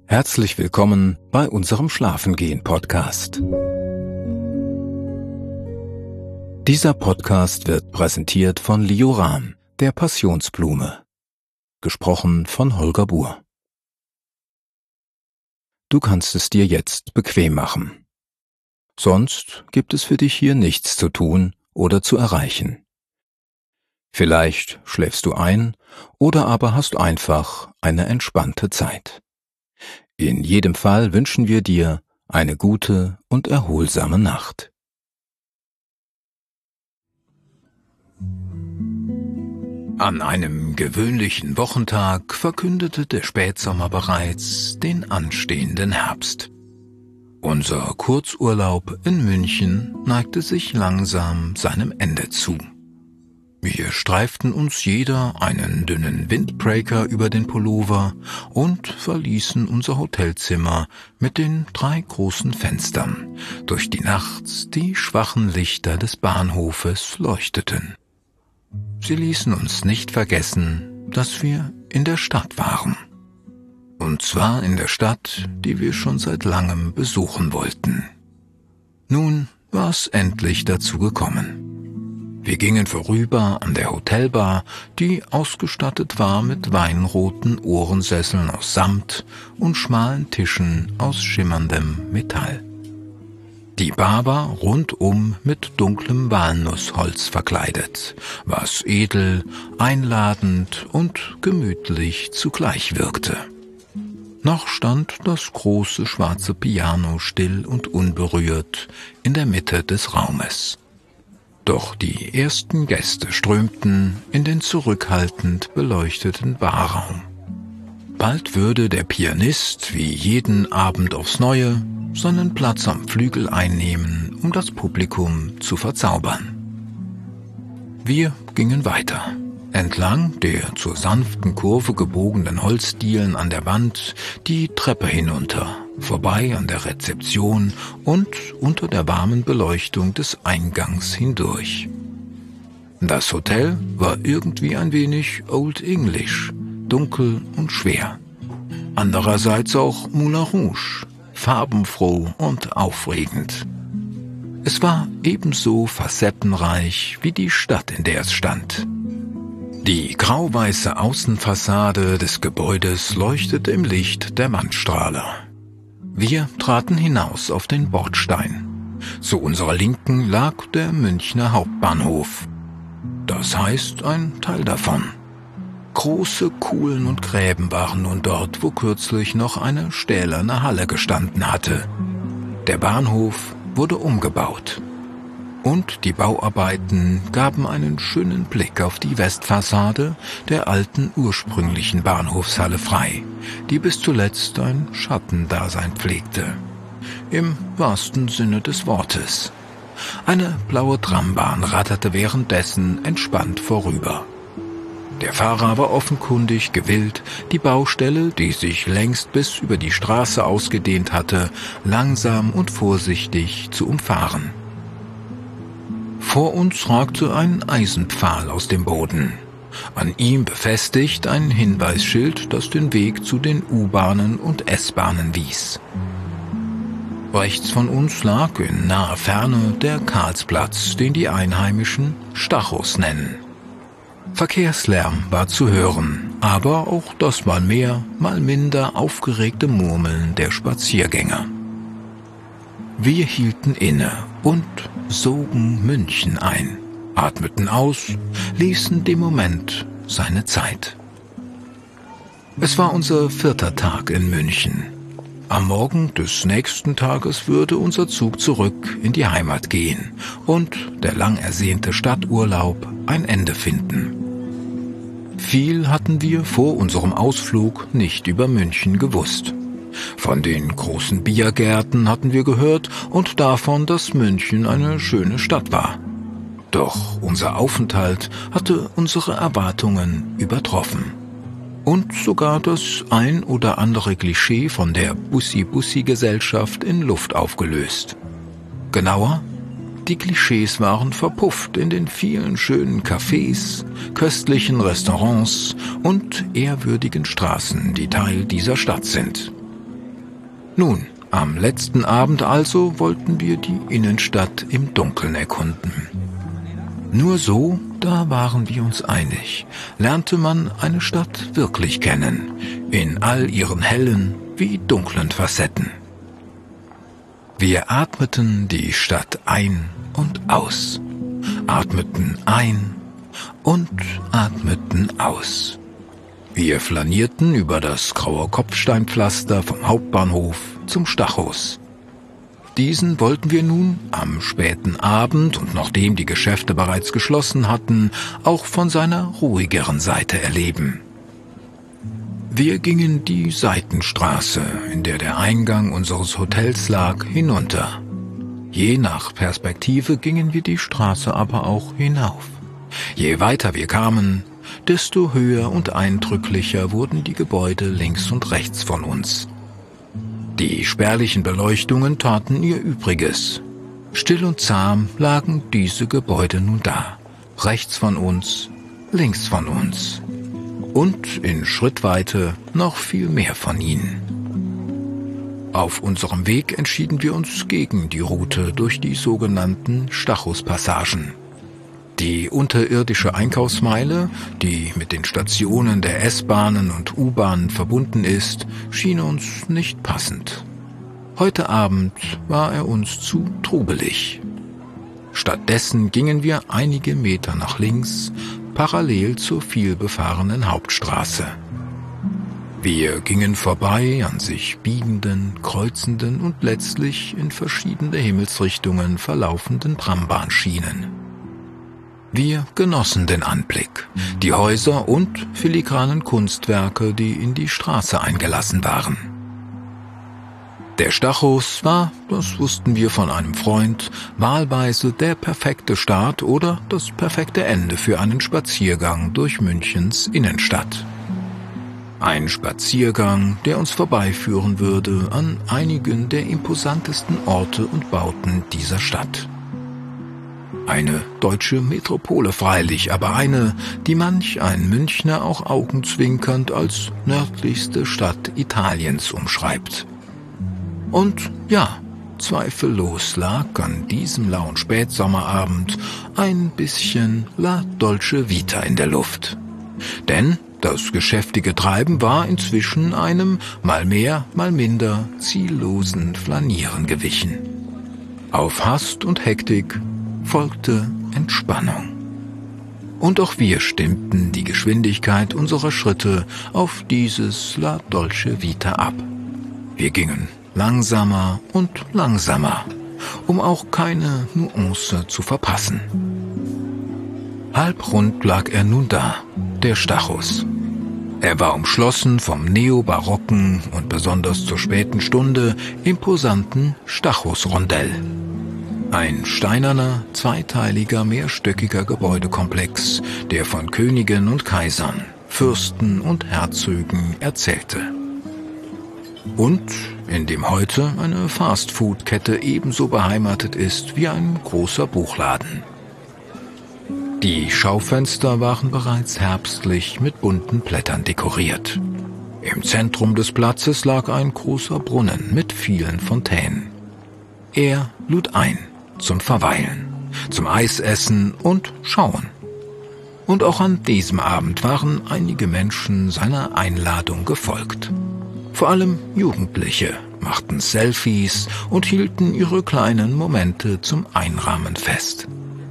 Herzlich willkommen bei unserem Schlafengehen-Podcast. Dieser Podcast wird präsentiert von Lioram, der Passionsblume. Gesprochen von Holger Buhr. Du kannst es dir jetzt bequem machen. Sonst gibt es für dich hier nichts zu tun oder zu erreichen. Vielleicht schläfst du ein oder aber hast einfach eine entspannte Zeit. In jedem Fall wünschen wir dir eine gute und erholsame Nacht. An einem gewöhnlichen Wochentag verkündete der Spätsommer bereits den anstehenden Herbst. Unser Kurzurlaub in München neigte sich langsam seinem Ende zu. Wir streiften uns jeder einen dünnen Windbreaker über den Pullover und verließen unser Hotelzimmer mit den 3 großen Fenstern, durch die nachts die schwachen Lichter des Bahnhofes leuchteten. Sie ließen uns nicht vergessen, dass wir in der Stadt waren. Und zwar in der Stadt, die wir schon seit langem besuchen wollten. Nun war es endlich dazu gekommen. Wir gingen vorüber an der Hotelbar, die ausgestattet war mit weinroten Ohrensesseln aus Samt und schmalen Tischen aus schimmerndem Metall. Die Bar war rundum mit dunklem Walnussholz verkleidet, was edel, einladend und gemütlich zugleich wirkte. Noch stand das große schwarze Piano still und unberührt in der Mitte des Raumes. Doch die ersten Gäste strömten in den zurückhaltend beleuchteten Barraum. Bald würde der Pianist, wie jeden Abend aufs Neue, seinen Platz am Flügel einnehmen, um das Publikum zu verzaubern. Wir gingen weiter, entlang der zur sanften Kurve gebogenen Holzdielen an der Wand, die Treppe hinunter, vorbei an der Rezeption und unter der warmen Beleuchtung des Eingangs hindurch. Das Hotel war irgendwie ein wenig Old English, dunkel und schwer. Andererseits auch Moulin Rouge, farbenfroh und aufregend. Es war ebenso facettenreich wie die Stadt, in der es stand. Die grau-weiße Außenfassade des Gebäudes leuchtete im Licht der Wandstrahler. Wir traten hinaus auf den Bordstein. Zu unserer Linken lag der Münchner Hauptbahnhof. Das heißt, ein Teil davon. Große Kuhlen und Gräben waren nun dort, wo kürzlich noch eine stählerne Halle gestanden hatte. Der Bahnhof wurde umgebaut. Und die Bauarbeiten gaben einen schönen Blick auf die Westfassade der alten ursprünglichen Bahnhofshalle frei, die bis zuletzt ein Schattendasein pflegte. Im wahrsten Sinne des Wortes. Eine blaue Trambahn ratterte währenddessen entspannt vorüber. Der Fahrer war offenkundig gewillt, die Baustelle, die sich längst bis über die Straße ausgedehnt hatte, langsam und vorsichtig zu umfahren. Vor uns ragte ein Eisenpfahl aus dem Boden. An ihm befestigt ein Hinweisschild, das den Weg zu den U-Bahnen und S-Bahnen wies. Rechts von uns lag in naher Ferne der Karlsplatz, den die Einheimischen Stachus nennen. Verkehrslärm war zu hören, aber auch das mal mehr, mal minder aufgeregte Murmeln der Spaziergänger. Wir hielten inne und sogen München ein, atmeten aus, ließen dem Moment seine Zeit. Es war unser 4. Tag in München. Am Morgen des nächsten Tages würde unser Zug zurück in die Heimat gehen und der lang ersehnte Stadturlaub ein Ende finden. Viel hatten wir vor unserem Ausflug nicht über München gewusst. Von den großen Biergärten hatten wir gehört und davon, dass München eine schöne Stadt war. Doch unser Aufenthalt hatte unsere Erwartungen übertroffen. Und sogar das ein oder andere Klischee von der Bussi-Bussi-Gesellschaft in Luft aufgelöst. Genauer, die Klischees waren verpufft in den vielen schönen Cafés, köstlichen Restaurants und ehrwürdigen Straßen, die Teil dieser Stadt sind. Nun, am letzten Abend also wollten wir die Innenstadt im Dunkeln erkunden. Nur so, da waren wir uns einig, lernte man eine Stadt wirklich kennen, in all ihren hellen wie dunklen Facetten. Wir atmeten die Stadt ein und aus, atmeten ein und atmeten aus. Wir flanierten über das graue Kopfsteinpflaster vom Hauptbahnhof zum Stachus. Diesen wollten wir nun am späten Abend und nachdem die Geschäfte bereits geschlossen hatten, auch von seiner ruhigeren Seite erleben. Wir gingen die Seitenstraße, in der der Eingang unseres Hotels lag, hinunter. Je nach Perspektive gingen wir die Straße aber auch hinauf. Je weiter wir kamen, desto höher und eindrücklicher wurden die Gebäude links und rechts von uns. Die spärlichen Beleuchtungen taten ihr Übriges. Still und zahm lagen diese Gebäude nun da, rechts von uns, links von uns und in Schrittweite noch viel mehr von ihnen. Auf unserem Weg entschieden wir uns gegen die Route durch die sogenannten Stachus-Passagen. Die unterirdische Einkaufsmeile, die mit den Stationen der S-Bahnen und U-Bahnen verbunden ist, schien uns nicht passend. Heute Abend war er uns zu trubelig. Stattdessen gingen wir einige Meter nach links, parallel zur vielbefahrenen Hauptstraße. Wir gingen vorbei an sich biegenden, kreuzenden und letztlich in verschiedene Himmelsrichtungen verlaufenden Trambahnschienen. Wir genossen den Anblick, die Häuser und filigranen Kunstwerke, die in die Straße eingelassen waren. Der Stachus war, das wussten wir von einem Freund, wahlweise der perfekte Start oder das perfekte Ende für einen Spaziergang durch Münchens Innenstadt. Ein Spaziergang, der uns vorbeiführen würde an einigen der imposantesten Orte und Bauten dieser Stadt. Eine deutsche Metropole freilich, aber eine, die manch ein Münchner auch augenzwinkernd als nördlichste Stadt Italiens umschreibt. Und ja, zweifellos lag an diesem lauen Spätsommerabend ein bisschen La Dolce Vita in der Luft. Denn das geschäftige Treiben war inzwischen einem mal mehr, mal minder ziellosen Flanieren gewichen. Auf Hast und Hektik folgte Entspannung. Und auch wir stimmten die Geschwindigkeit unserer Schritte auf dieses La Dolce Vita ab. Wir gingen langsamer und langsamer, um auch keine Nuance zu verpassen. Halbrund lag er nun da, der Stachus. Er war umschlossen vom neobarocken und besonders zur späten Stunde imposanten Stachus-Rondell. Ein steinerner, zweiteiliger, mehrstöckiger Gebäudekomplex, der von Königen und Kaisern, Fürsten und Herzögen erzählte. Und in dem heute eine Fastfood-Kette ebenso beheimatet ist wie ein großer Buchladen. Die Schaufenster waren bereits herbstlich mit bunten Blättern dekoriert. Im Zentrum des Platzes lag ein großer Brunnen mit vielen Fontänen. Er lud ein zum Verweilen, zum Eisessen und Schauen. Und auch an diesem Abend waren einige Menschen seiner Einladung gefolgt. Vor allem Jugendliche machten Selfies und hielten ihre kleinen Momente zum Einrahmen fest.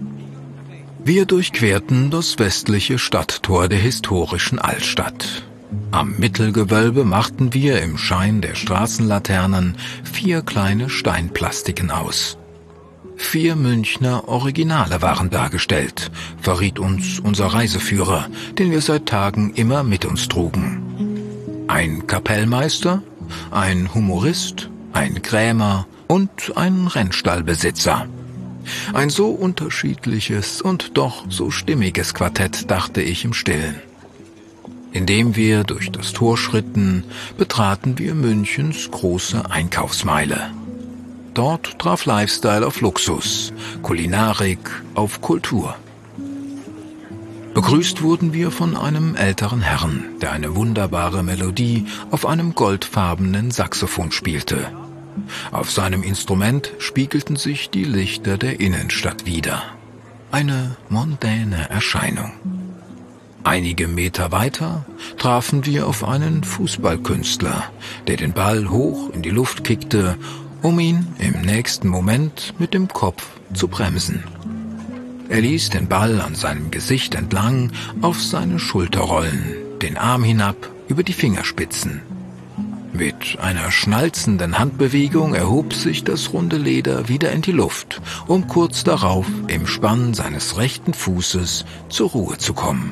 Wir durchquerten das westliche Stadttor der historischen Altstadt. Am Mittelgewölbe machten wir im Schein der Straßenlaternen 4 kleine Steinplastiken aus. 4 Münchner Originale waren dargestellt, verriet uns unser Reiseführer, den wir seit Tagen immer mit uns trugen. Ein Kapellmeister, ein Humorist, ein Krämer und ein Rennstallbesitzer. Ein so unterschiedliches und doch so stimmiges Quartett, dachte ich im Stillen. Indem wir durch das Tor schritten, betraten wir Münchens große Einkaufsmeile. Dort traf Lifestyle auf Luxus, Kulinarik auf Kultur. Begrüßt wurden wir von einem älteren Herrn, der eine wunderbare Melodie auf einem goldfarbenen Saxophon spielte. Auf seinem Instrument spiegelten sich die Lichter der Innenstadt wider. Eine mondäne Erscheinung. Einige Meter weiter trafen wir auf einen Fußballkünstler, der den Ball hoch in die Luft kickte, um ihn im nächsten Moment mit dem Kopf zu bremsen. Er ließ den Ball an seinem Gesicht entlang auf seine Schulter rollen, den Arm hinab über die Fingerspitzen. Mit einer schnalzenden Handbewegung erhob sich das runde Leder wieder in die Luft, um kurz darauf im Spann seines rechten Fußes zur Ruhe zu kommen.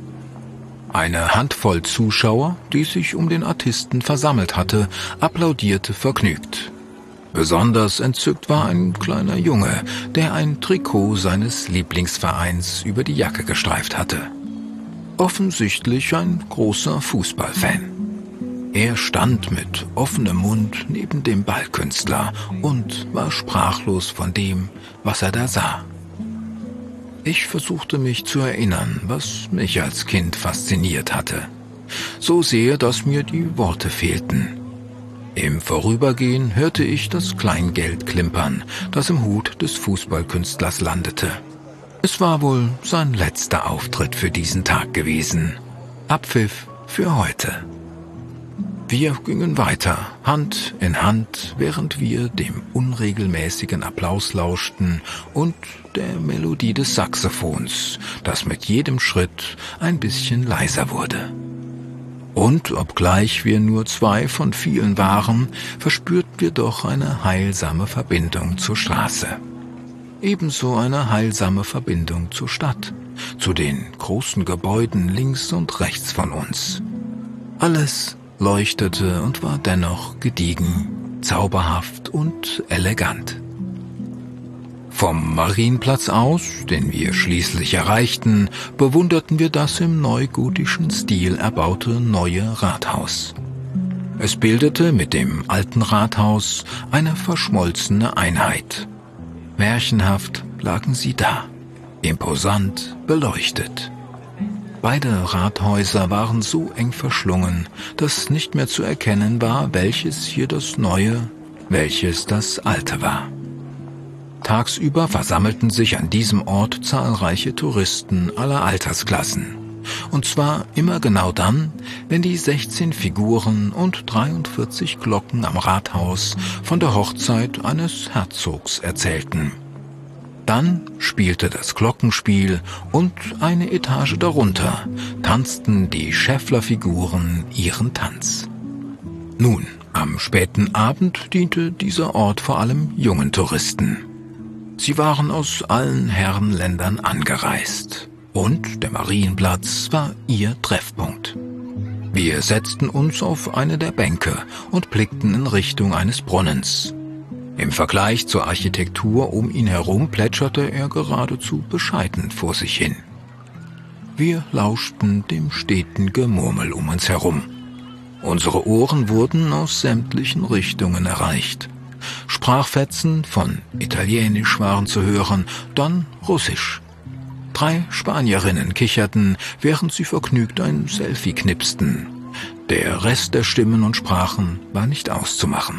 Eine Handvoll Zuschauer, die sich um den Artisten versammelt hatte, applaudierte vergnügt. Besonders entzückt war ein kleiner Junge, der ein Trikot seines Lieblingsvereins über die Jacke gestreift hatte. Offensichtlich ein großer Fußballfan. Er stand mit offenem Mund neben dem Ballkünstler und war sprachlos von dem, was er da sah. Ich versuchte mich zu erinnern, was mich als Kind fasziniert hatte. So sehr, dass mir die Worte fehlten. Im Vorübergehen hörte ich das Kleingeld klimpern, das im Hut des Fußballkünstlers landete. Es war wohl sein letzter Auftritt für diesen Tag gewesen. Abpfiff für heute. Wir gingen weiter, Hand in Hand, während wir dem unregelmäßigen Applaus lauschten und der Melodie des Saxophons, das mit jedem Schritt ein bisschen leiser wurde. Und obgleich wir nur 2 von vielen waren, verspürten wir doch eine heilsame Verbindung zur Straße. Ebenso eine heilsame Verbindung zur Stadt, zu den großen Gebäuden links und rechts von uns. Alles leuchtete und war dennoch gediegen, zauberhaft und elegant. Vom Marienplatz aus, den wir schließlich erreichten, bewunderten wir das im neugotischen Stil erbaute neue Rathaus. Es bildete mit dem alten Rathaus eine verschmolzene Einheit. Märchenhaft lagen sie da, imposant beleuchtet. Beide Rathäuser waren so eng verschlungen, dass nicht mehr zu erkennen war, welches hier das Neue, welches das Alte war. Tagsüber versammelten sich an diesem Ort zahlreiche Touristen aller Altersklassen. Und zwar immer genau dann, wenn die 16 Figuren und 43 Glocken am Rathaus von der Hochzeit eines Herzogs erzählten. Dann spielte das Glockenspiel und eine Etage darunter tanzten die Schäfflerfiguren ihren Tanz. Nun, am späten Abend diente dieser Ort vor allem jungen Touristen. Sie waren aus allen Herrenländern angereist und der Marienplatz war ihr Treffpunkt. Wir setzten uns auf eine der Bänke und blickten in Richtung eines Brunnens. Im Vergleich zur Architektur um ihn herum plätscherte er geradezu bescheiden vor sich hin. Wir lauschten dem steten Gemurmel um uns herum. Unsere Ohren wurden aus sämtlichen Richtungen erreicht. Sprachfetzen von Italienisch waren zu hören, dann Russisch. 3 Spanierinnen kicherten, während sie vergnügt ein Selfie knipsten. Der Rest der Stimmen und Sprachen war nicht auszumachen.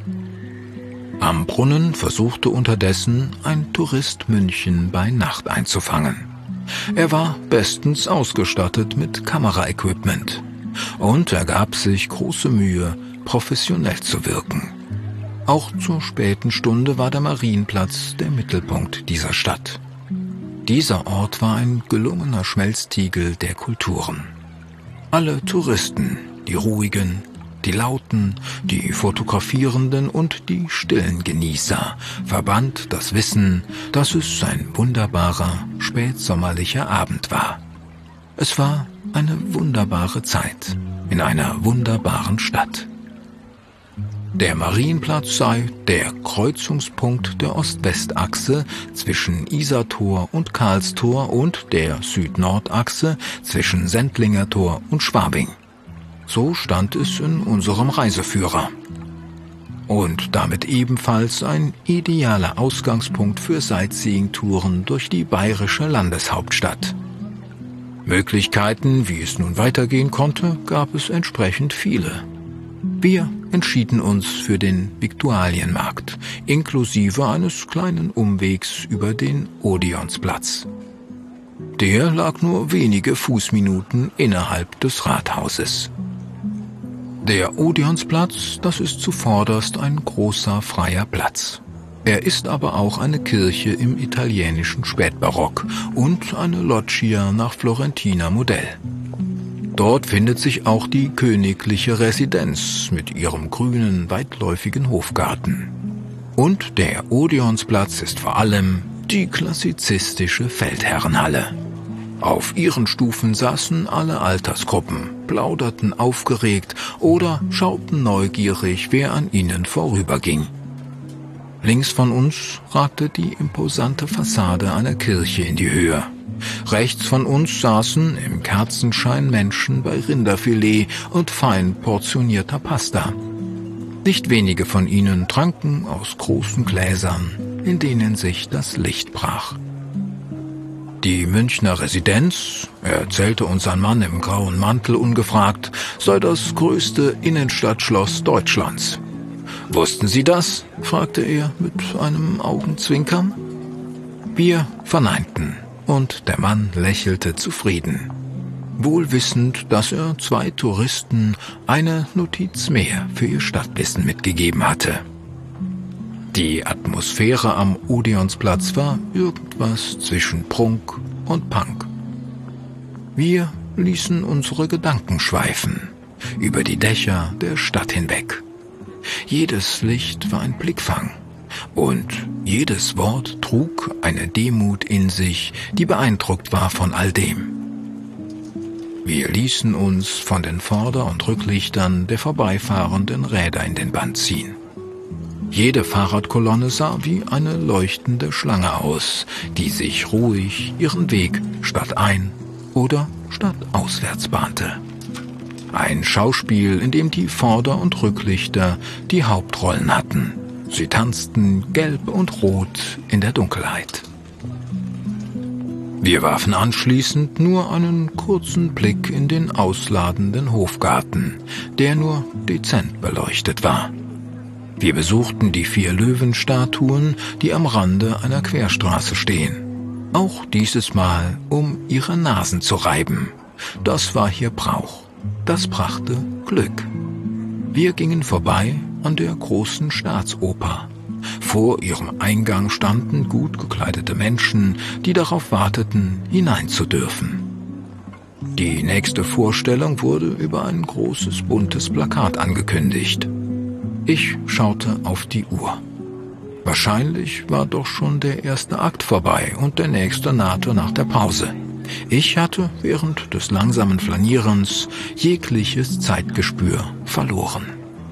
Am Brunnen versuchte unterdessen ein Tourist München bei Nacht einzufangen. Er war bestens ausgestattet mit Kameraequipment und er gab sich große Mühe, professionell zu wirken. Auch zur späten Stunde war der Marienplatz der Mittelpunkt dieser Stadt. Dieser Ort war ein gelungener Schmelztiegel der Kulturen. Alle Touristen, die ruhigen, die lauten, die fotografierenden und die stillen Genießer verband das Wissen, dass es ein wunderbarer, spätsommerlicher Abend war. Es war eine wunderbare Zeit in einer wunderbaren Stadt. Der Marienplatz sei der Kreuzungspunkt der Ost-West-Achse zwischen Isartor und Karlstor und der Süd-Nord-Achse zwischen Sendlinger Tor und Schwabing. So stand es in unserem Reiseführer. Und damit ebenfalls ein idealer Ausgangspunkt für Sightseeing-Touren durch die bayerische Landeshauptstadt. Möglichkeiten, wie es nun weitergehen konnte, gab es entsprechend viele. Wir entschieden uns für den Viktualienmarkt, inklusive eines kleinen Umwegs über den Odeonsplatz. Der lag nur wenige Fußminuten innerhalb des Rathauses. Der Odeonsplatz, das ist zuvorderst ein großer freier Platz. Er ist aber auch eine Kirche im italienischen Spätbarock und eine Loggia nach Florentiner Modell. Dort findet sich auch die königliche Residenz mit ihrem grünen, weitläufigen Hofgarten. Und der Odeonsplatz ist vor allem die klassizistische Feldherrenhalle. Auf ihren Stufen saßen alle Altersgruppen, plauderten aufgeregt oder schauten neugierig, wer an ihnen vorüberging. Links von uns ragte die imposante Fassade einer Kirche in die Höhe. Rechts von uns saßen im Kerzenschein Menschen bei Rinderfilet und fein portionierter Pasta. Nicht wenige von ihnen tranken aus großen Gläsern, in denen sich das Licht brach. Die Münchner Residenz, erzählte uns ein Mann im grauen Mantel ungefragt, sei das größte Innenstadtschloss Deutschlands. »Wussten Sie das?« fragte er mit einem Augenzwinkern. Wir verneinten, und der Mann lächelte zufrieden, wohl wissend, dass er 2 Touristen eine Notiz mehr für ihr Stadtwissen mitgegeben hatte. Die Atmosphäre am Odeonsplatz war irgendwas zwischen Prunk und Punk. Wir ließen unsere Gedanken schweifen, über die Dächer der Stadt hinweg. Jedes Licht war ein Blickfang, und jedes Wort trug eine Demut in sich, die beeindruckt war von all dem. Wir ließen uns von den Vorder- und Rücklichtern der vorbeifahrenden Räder in den Bann ziehen. Jede Fahrradkolonne sah wie eine leuchtende Schlange aus, die sich ruhig ihren Weg stadtein- oder stadtauswärts bahnte. Ein Schauspiel, in dem die Vorder- und Rücklichter die Hauptrollen hatten. Sie tanzten gelb und rot in der Dunkelheit. Wir warfen anschließend nur einen kurzen Blick in den ausladenden Hofgarten, der nur dezent beleuchtet war. Wir besuchten die 4 Löwenstatuen, die am Rande einer Querstraße stehen. Auch dieses Mal, um ihre Nasen zu reiben. Das war hier Brauch. Das brachte Glück. Wir gingen vorbei an der großen Staatsoper. Vor ihrem Eingang standen gut gekleidete Menschen, die darauf warteten, hinein zu dürfen. Die nächste Vorstellung wurde über ein großes buntes Plakat angekündigt. Ich schaute auf die Uhr. Wahrscheinlich war doch schon der erste Akt vorbei und der nächste nahte nach der Pause. Ich hatte während des langsamen Flanierens jegliches Zeitgespür verloren.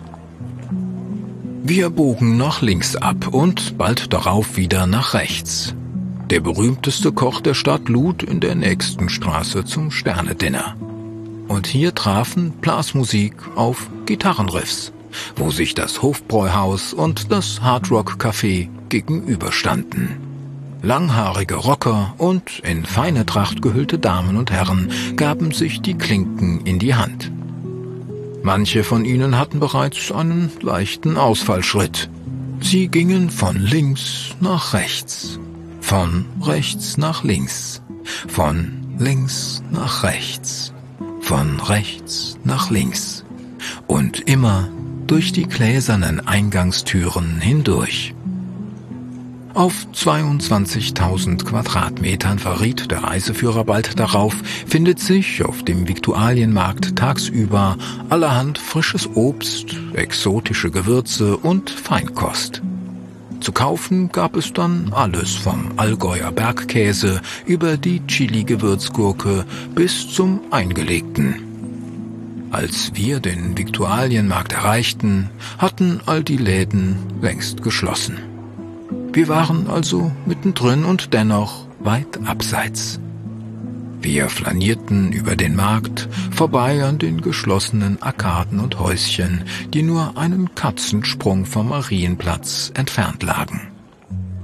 Wir bogen nach links ab und bald darauf wieder nach rechts. Der berühmteste Koch der Stadt lud in der nächsten Straße zum Sterne-Dinner. Und hier trafen Blasmusik auf Gitarrenriffs, wo sich das Hofbräuhaus und das Hardrock-Café gegenüberstanden. Langhaarige Rocker und in feine Tracht gehüllte Damen und Herren gaben sich die Klinken in die Hand. Manche von ihnen hatten bereits einen leichten Ausfallschritt. Sie gingen von links nach rechts, von rechts nach links, von links nach rechts, von rechts nach links und immer durch die gläsernen Eingangstüren hindurch. Auf 22.000 Quadratmetern, verriet der Reiseführer bald darauf, findet sich auf dem Viktualienmarkt tagsüber allerhand frisches Obst, exotische Gewürze und Feinkost. Zu kaufen gab es dann alles vom Allgäuer Bergkäse über die Chili-Gewürzgurke bis zum Eingelegten. Als wir den Viktualienmarkt erreichten, hatten all die Läden längst geschlossen. Wir waren also mittendrin und dennoch weit abseits. Wir flanierten über den Markt, vorbei an den geschlossenen Arkaden und Häuschen, die nur einen Katzensprung vom Marienplatz entfernt lagen.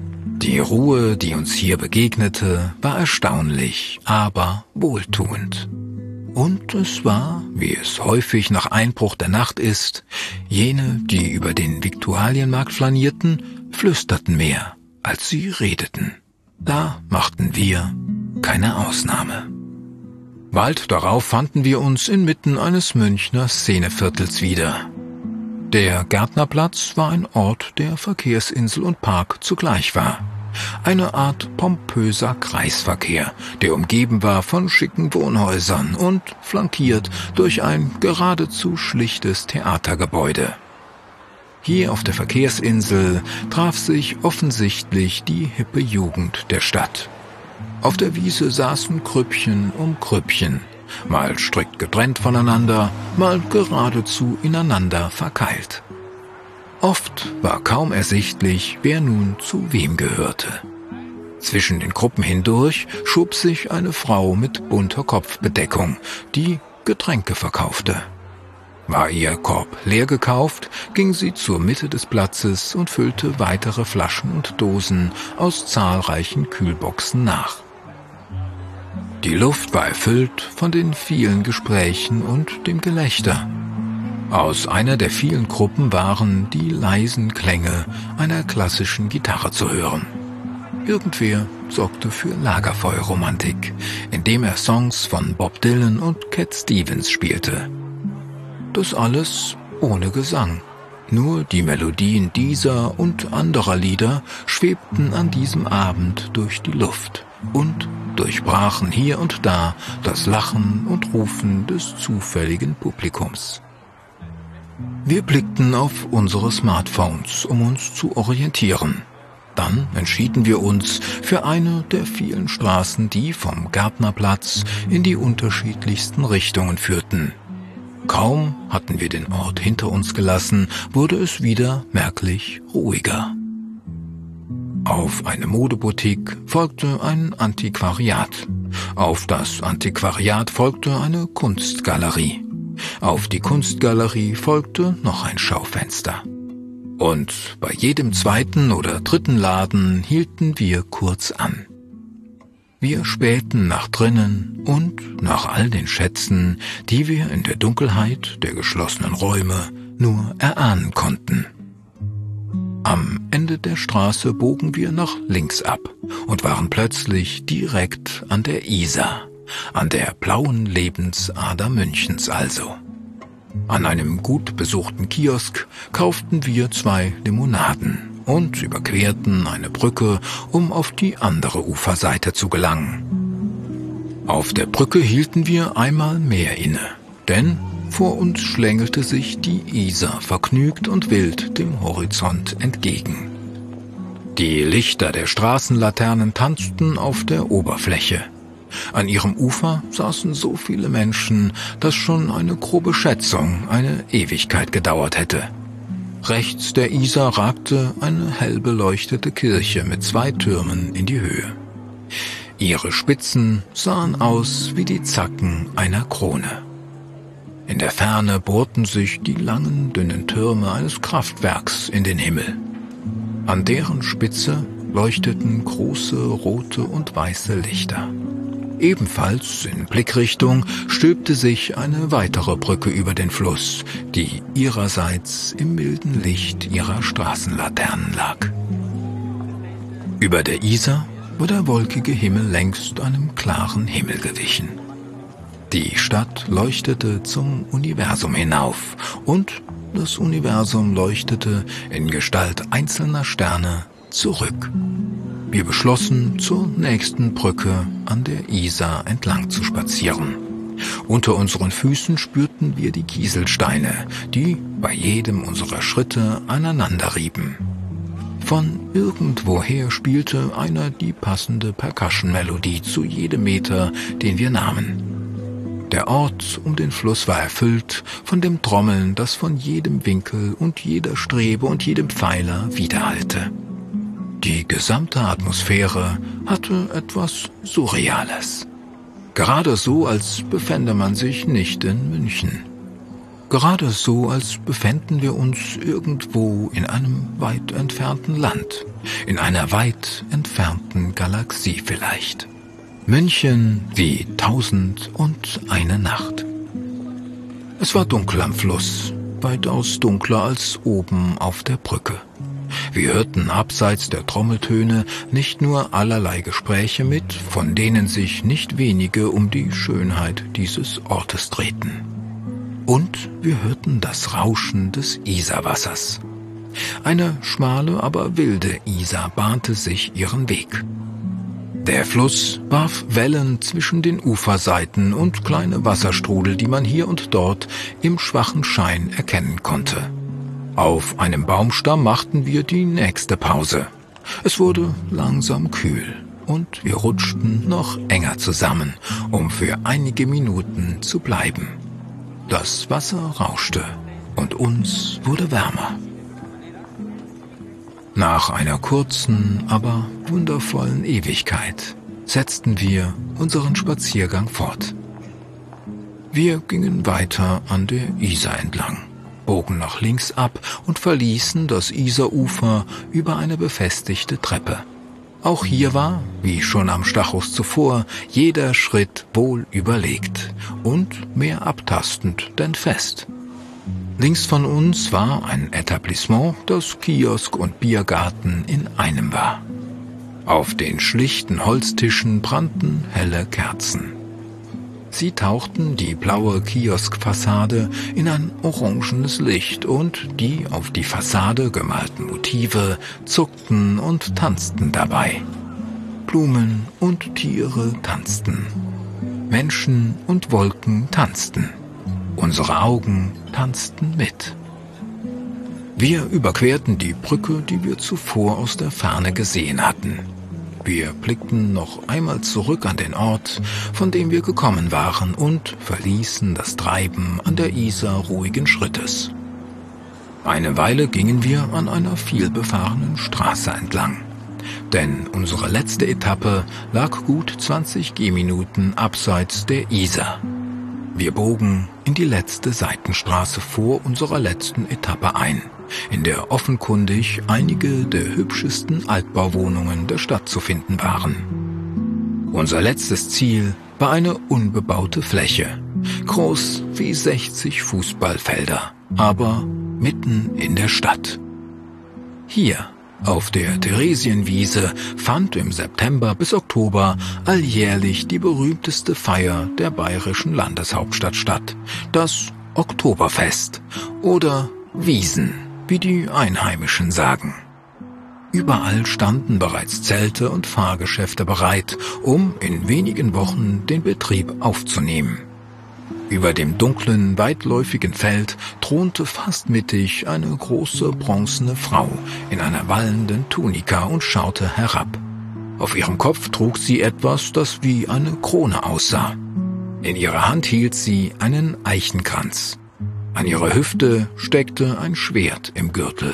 Die Ruhe, die uns hier begegnete, war erstaunlich, aber wohltuend. Und es war, wie es häufig nach Einbruch der Nacht ist, jene, die über den Viktualienmarkt flanierten, flüsterten mehr, als sie redeten. Da machten wir keine Ausnahme. Bald darauf fanden wir uns inmitten eines Münchner Szeneviertels wieder. Der Gärtnerplatz war ein Ort, der Verkehrsinsel und Park zugleich war. Eine Art pompöser Kreisverkehr, der umgeben war von schicken Wohnhäusern und flankiert durch ein geradezu schlichtes Theatergebäude. Hier auf der Verkehrsinsel traf sich offensichtlich die hippe Jugend der Stadt. Auf der Wiese saßen Grüppchen um Grüppchen, mal strikt getrennt voneinander, mal geradezu ineinander verkeilt. Oft war kaum ersichtlich, wer nun zu wem gehörte. Zwischen den Gruppen hindurch schob sich eine Frau mit bunter Kopfbedeckung, die Getränke verkaufte. War ihr Korb leer gekauft, ging sie zur Mitte des Platzes und füllte weitere Flaschen und Dosen aus zahlreichen Kühlboxen nach. Die Luft war erfüllt von den vielen Gesprächen und dem Gelächter. Aus einer der vielen Gruppen waren die leisen Klänge einer klassischen Gitarre zu hören. Irgendwer sorgte für Lagerfeuerromantik, indem er Songs von Bob Dylan und Cat Stevens spielte. Das alles ohne Gesang. Nur die Melodien dieser und anderer Lieder schwebten an diesem Abend durch die Luft und durchbrachen hier und da das Lachen und Rufen des zufälligen Publikums. Wir blickten auf unsere Smartphones, um uns zu orientieren. Dann entschieden wir uns für eine der vielen Straßen, die vom Gärtnerplatz in die unterschiedlichsten Richtungen führten. Kaum hatten wir den Ort hinter uns gelassen, wurde es wieder merklich ruhiger. Auf eine Modeboutique folgte ein Antiquariat. Auf das Antiquariat folgte eine Kunstgalerie. Auf die Kunstgalerie folgte noch ein Schaufenster. Und bei jedem zweiten oder dritten Laden hielten wir kurz an. Wir spähten nach drinnen und nach all den Schätzen, die wir in der Dunkelheit der geschlossenen Räume nur erahnen konnten. Am Ende der Straße bogen wir nach links ab und waren plötzlich direkt an der Isar, an der blauen Lebensader Münchens also. An einem gut besuchten Kiosk kauften wir 2 Limonaden und überquerten eine Brücke, um auf die andere Uferseite zu gelangen. Auf der Brücke hielten wir einmal mehr inne, denn vor uns schlängelte sich die Isar vergnügt und wild dem Horizont entgegen. Die Lichter der Straßenlaternen tanzten auf der Oberfläche. An ihrem Ufer saßen so viele Menschen, dass schon eine grobe Schätzung eine Ewigkeit gedauert hätte. Rechts der Isar ragte eine hell beleuchtete Kirche mit 2 Türmen in die Höhe. Ihre Spitzen sahen aus wie die Zacken einer Krone. In der Ferne bohrten sich die langen, dünnen Türme eines Kraftwerks in den Himmel. An deren Spitze leuchteten große rote und weiße Lichter. Ebenfalls in Blickrichtung stülpte sich eine weitere Brücke über den Fluss, die ihrerseits im milden Licht ihrer Straßenlaternen lag. Über der Isar war der wolkige Himmel längst einem klaren Himmel gewichen. Die Stadt leuchtete zum Universum hinauf und das Universum leuchtete in Gestalt einzelner Sterne zurück. Wir beschlossen, zur nächsten Brücke an der Isar entlang zu spazieren. Unter unseren Füßen spürten wir die Kieselsteine, die bei jedem unserer Schritte aneinanderrieben. Von irgendwoher spielte einer die passende Percussion-Melodie zu jedem Meter, den wir nahmen. Der Ort um den Fluss war erfüllt von dem Trommeln, das von jedem Winkel und jeder Strebe und jedem Pfeiler widerhallte. Die gesamte Atmosphäre hatte etwas Surreales. Gerade so, als befände man sich nicht in München. Gerade so, als befänden wir uns irgendwo in einem weit entfernten Land, in einer weit entfernten Galaxie vielleicht. München wie 1001 Nacht. Es war dunkel am Fluss, weitaus dunkler als oben auf der Brücke. Wir hörten abseits der Trommeltöne nicht nur allerlei Gespräche mit, von denen sich nicht wenige um die Schönheit dieses Ortes drehten. Und wir hörten das Rauschen des Isarwassers. Eine schmale, aber wilde Isar bahnte sich ihren Weg. Der Fluss warf Wellen zwischen den Uferseiten und kleine Wasserstrudel, die man hier und dort im schwachen Schein erkennen konnte. Auf einem Baumstamm machten wir die nächste Pause. Es wurde langsam kühl und wir rutschten noch enger zusammen, um für einige Minuten zu bleiben. Das Wasser rauschte und uns wurde wärmer. Nach einer kurzen, aber wundervollen Ewigkeit setzten wir unseren Spaziergang fort. Wir gingen weiter an der Isar entlang, bogen nach links ab und verließen das Isarufer über eine befestigte Treppe. Auch hier war, wie schon am Stachus zuvor, jeder Schritt wohl überlegt und mehr abtastend denn fest. Links von uns war ein Etablissement, das Kiosk und Biergarten in einem war. Auf den schlichten Holztischen brannten helle Kerzen. Sie tauchten die blaue Kioskfassade in ein orangenes Licht und die auf die Fassade gemalten Motive zuckten und tanzten dabei. Blumen und Tiere tanzten. Menschen und Wolken tanzten. Unsere Augen tanzten mit. Wir überquerten die Brücke, die wir zuvor aus der Ferne gesehen hatten. Wir blickten noch einmal zurück an den Ort, von dem wir gekommen waren, und verließen das Treiben an der Isar ruhigen Schrittes. Eine Weile gingen wir an einer vielbefahrenen Straße entlang, denn unsere letzte Etappe lag gut 20 Gehminuten abseits der Isar. Wir bogen in die letzte Seitenstraße vor unserer letzten Etappe ein, in der offenkundig einige der hübschesten Altbauwohnungen der Stadt zu finden waren. Unser letztes Ziel war eine unbebaute Fläche, groß wie 60 Fußballfelder, aber mitten in der Stadt. Hier, auf der Theresienwiese, fand im September bis Oktober alljährlich die berühmteste Feier der bayerischen Landeshauptstadt statt, das Oktoberfest oder Wiesn, wie die Einheimischen sagen. Überall standen bereits Zelte und Fahrgeschäfte bereit, um in wenigen Wochen den Betrieb aufzunehmen. Über dem dunklen, weitläufigen Feld thronte fast mittig eine große bronzene Frau in einer wallenden Tunika und schaute herab. Auf ihrem Kopf trug sie etwas, das wie eine Krone aussah. In ihrer Hand hielt sie einen Eichenkranz. An ihrer Hüfte steckte ein Schwert im Gürtel.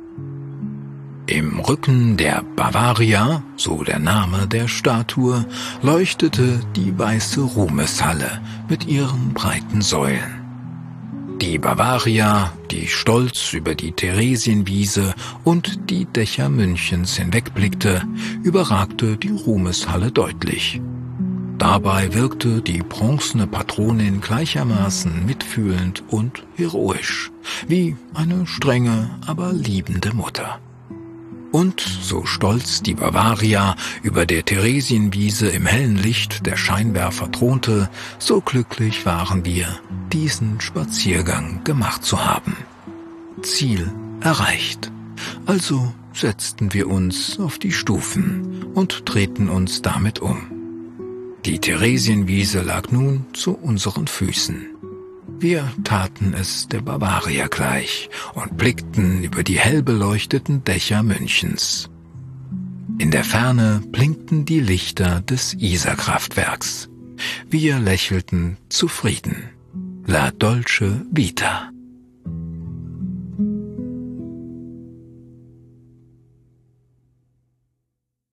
Im Rücken der Bavaria, so der Name der Statue, leuchtete die weiße Ruhmeshalle mit ihren breiten Säulen. Die Bavaria, die stolz über die Theresienwiese und die Dächer Münchens hinwegblickte, überragte die Ruhmeshalle deutlich. Dabei wirkte die bronzene Patronin gleichermaßen mitfühlend und heroisch, wie eine strenge, aber liebende Mutter. Und so stolz die Bavaria über der Theresienwiese im hellen Licht der Scheinwerfer thronte, so glücklich waren wir, diesen Spaziergang gemacht zu haben. Ziel erreicht. Also setzten wir uns auf die Stufen und drehten uns damit um. Die Theresienwiese lag nun zu unseren Füßen. Wir taten es der Bavaria gleich und blickten über die hell beleuchteten Dächer Münchens. In der Ferne blinkten die Lichter des Isarkraftwerks. Wir lächelten zufrieden. La Dolce Vita.